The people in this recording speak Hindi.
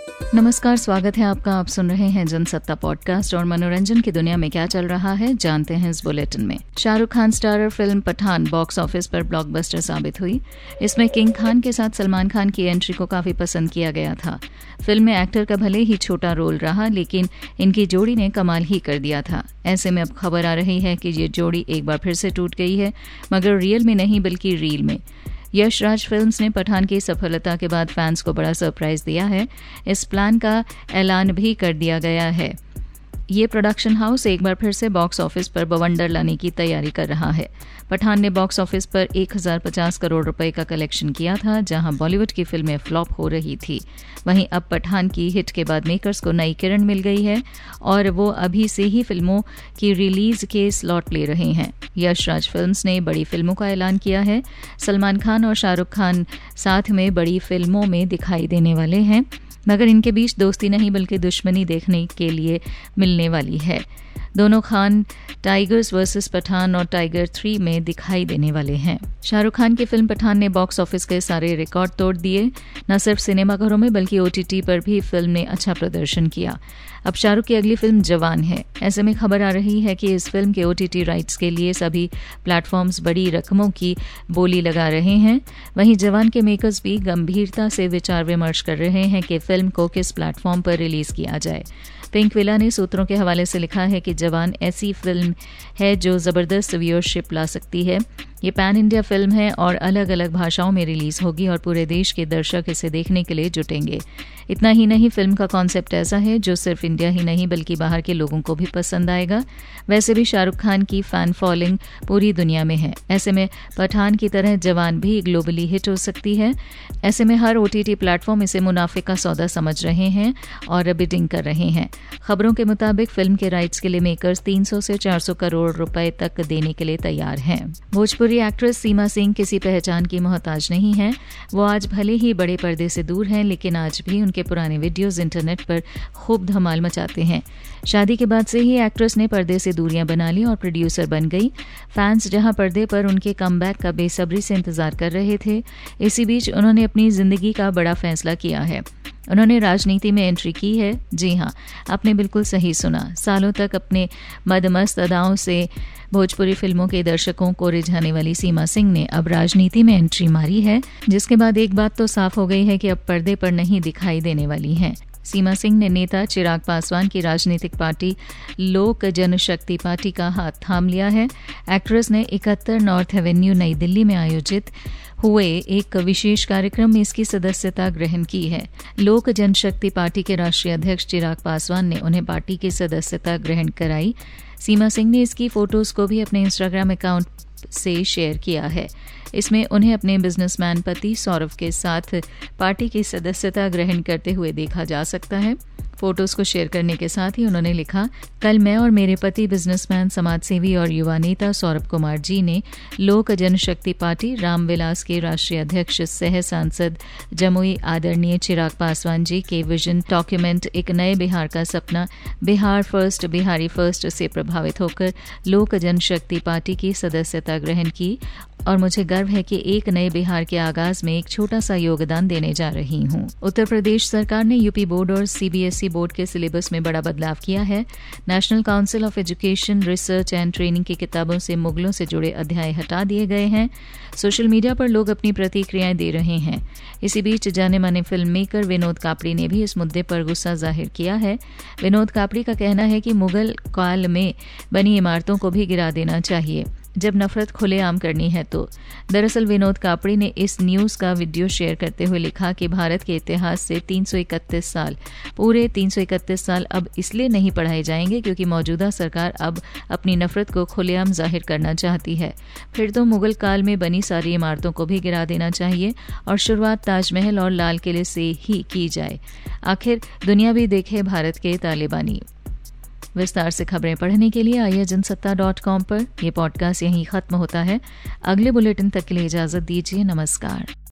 नमस्कार, स्वागत है आपका। आप सुन रहे हैं जनसत्ता पॉडकास्ट और मनोरंजन की दुनिया में क्या चल रहा है जानते हैं इस बुलेटिन में। Shahrukh Khan starrer film Pathaan box office पर ब्लॉकबस्टर साबित हुई। इसमें किंग खान के साथ सलमान खान की एंट्री को काफी पसंद किया गया था। फिल्म में एक्टर का भले ही छोटा रोल रहा, लेकिन इनकी जोड़ी ने कमाल ही कर दिया था। ऐसे में अब खबर आ रही है कि ये जोड़ी एक बार फिर से टूट गई है, मगर रियल में नहीं बल्कि रील में। यश राज फिल्म्स ने पठान की सफलता के बाद फैंस को बड़ा सरप्राइज दिया है। इस प्लान का ऐलान भी कर दिया गया है। ये प्रोडक्शन हाउस एक बार फिर से बॉक्स ऑफिस पर बवंडर लाने की तैयारी कर रहा है। पठान ने बॉक्स ऑफिस पर 1050 करोड़ रुपए का कलेक्शन किया था, जहां बॉलीवुड की फिल्में फ्लॉप हो रही थी। वहीं अब पठान की हिट के बाद मेकर्स को नई किरण मिल गई है और वो अभी से ही फिल्मों की रिलीज के स्लॉट ले रहे हैं। यश राज फिल्म्स ने बड़ी फिल्मों का ऐलान किया है। सलमान खान और शाहरुख खान साथ में बड़ी फिल्मों में दिखाई देने वाले हैं, मगर इनके बीच दोस्ती नहीं बल्कि दुश्मनी देखने के लिए मिलने वाली है। दोनों खान टाइगर्स वर्सेस पठान और टाइगर 3 में दिखाई देने वाले हैं। शाहरुख खान की फिल्म पठान ने बॉक्स ऑफिस के सारे रिकॉर्ड तोड़ दिए। न सिर्फ सिनेमाघरों में बल्कि OTT पर भी फिल्म ने अच्छा प्रदर्शन किया। अब शाहरुख की अगली फिल्म जवान है। ऐसे में खबर आ रही है कि इस फिल्म के OTT राइट्स के लिए सभी प्लेटफॉर्म्स बड़ी रकमों की बोली लगा रहे हैं। वहीं जवान के मेकर्स भी गंभीरता से विचार विमर्श कर रहे हैं कि फिल्म को किस प्लेटफॉर्म पर रिलीज किया जाए। पिंक विला ने सूत्रों के हवाले से लिखा है कि जवान ऐसी फिल्म है जो जबरदस्त व्यूअरशिप ला सकती है। ये पैन इंडिया फिल्म है और अलग अलग भाषाओं में रिलीज होगी और पूरे देश के दर्शक इसे देखने के लिए जुटेंगे। इतना ही नहीं, फिल्म का कॉन्सेप्ट ऐसा है जो सिर्फ इंडिया ही नहीं बल्कि बाहर के लोगों को भी पसंद आएगा। वैसे भी शाहरुख खान की फैन फॉलोइंग पूरी दुनिया में है। ऐसे में पठान की तरह जवान भी ग्लोबली हिट हो सकती है। ऐसे में हर OTT प्लेटफॉर्म इसे मुनाफे का सौदा समझ रहे हैं और बिडिंग कर रहे हैं। खबरों के मुताबिक फिल्म के राइट्स के लिए मेकर्स 300 से 400 करोड़ रुपए तक देने के लिए तैयार हैं। भोजपुरी एक्ट्रेस सीमा सिंह किसी पहचान की मोहताज नहीं है। वो आज भले ही बड़े पर्दे से दूर हैं, लेकिन आज भी उनके पुराने वीडियोस इंटरनेट पर खूब धमाल मचाते हैं। शादी के बाद से ही एक्ट्रेस ने पर्दे से दूरियां बना ली और प्रोड्यूसर बन गई। फैंस जहां पर्दे पर उनके कमबैक का बेसब्री से इंतजार कर रहे थे, इसी बीच उन्होंने अपनी जिंदगी का बड़ा फैसला किया है। उन्होंने राजनीति में एंट्री की है। जी हां, आपने बिल्कुल सही सुना। सालों तक अपने मदमस्त अदाओं से भोजपुरी फिल्मों के दर्शकों को रिझाने वाली सीमा सिंह ने अब राजनीति में एंट्री मारी है, जिसके बाद एक बात तो साफ हो गई है कि अब पर्दे पर नहीं दिखाई देने वाली हैं। सीमा सिंह ने नेता चिराग पासवान की राजनीतिक पार्टी लोक जनशक्ति पार्टी का हाथ थाम लिया है। एक्ट्रेस ने 71 नॉर्थ एवेन्यू नई दिल्ली में आयोजित हुए एक विशेष कार्यक्रम में इसकी सदस्यता ग्रहण की है। लोक जनशक्ति पार्टी के राष्ट्रीय अध्यक्ष चिराग पासवान ने उन्हें पार्टी की सदस्यता ग्रहण कराई। सीमा सिंह ने इसकी फोटोज को भी अपने इंस्टाग्राम अकाउंट से शेयर किया है। इसमें उन्हें अपने बिजनेसमैन पति सौरभ के साथ पार्टी की सदस्यता ग्रहण करते हुए देखा जा सकता है। फोटोज को शेयर करने के साथ ही उन्होंने लिखा, कल मैं और मेरे पति बिजनेसमैन, समाजसेवी और युवा नेता सौरभ कुमार जी ने लोक जनशक्ति पार्टी रामविलास के राष्ट्रीय अध्यक्ष सह सांसद जमुई आदरणीय चिराग पासवान जी के विजन डॉक्यूमेंट एक नए बिहार का सपना, बिहार फर्स्ट बिहारी फर्स्ट से प्रभावित होकर लोक जनशक्ति पार्टी की सदस्यता ग्रहण की और मुझे गर्व है कि एक नए बिहार के आगाज में एक छोटा सा योगदान देने जा रही हूं। उत्तर प्रदेश सरकार ने यूपी बोर्ड और CBSE बोर्ड के सिलेबस में बड़ा बदलाव किया है। National council of education, research and training की किताबों से मुगलों से जुड़े अध्याय हटा दिए गए हैं। सोशल मीडिया पर लोग अपनी प्रतिक्रियाएं दे रहे हैं। इसी बीच जाने माने फिल्म मेकर विनोद कापड़ी ने भी इस मुद्दे पर गुस्सा जाहिर किया है। विनोद कापड़ी का कहना है कि मुगल काल में बनी इमारतों को भी गिरा देना चाहिए जब नफरत खुलेआम करनी है तो। दरअसल विनोद कापड़ी ने इस न्यूज का वीडियो शेयर करते हुए लिखा कि भारत के इतिहास से 331 साल, पूरे 331 साल अब इसलिए नहीं पढ़ाए जाएंगे क्योंकि मौजूदा सरकार अब अपनी नफरत को खुलेआम जाहिर करना चाहती है। फिर तो मुगल काल में बनी सारी इमारतों को भी गिरा देना चाहिए और शुरुआत ताजमहल और लाल किले से ही की जाए। आखिर दुनिया भी देखे भारत के तालिबानी। विस्तार से खबरें पढ़ने के लिए आइए जनसत्ता.com पर। यह पॉडकास्ट यहीं खत्म होता है। अगले बुलेटिन तक के लिए इजाजत दीजिए। नमस्कार।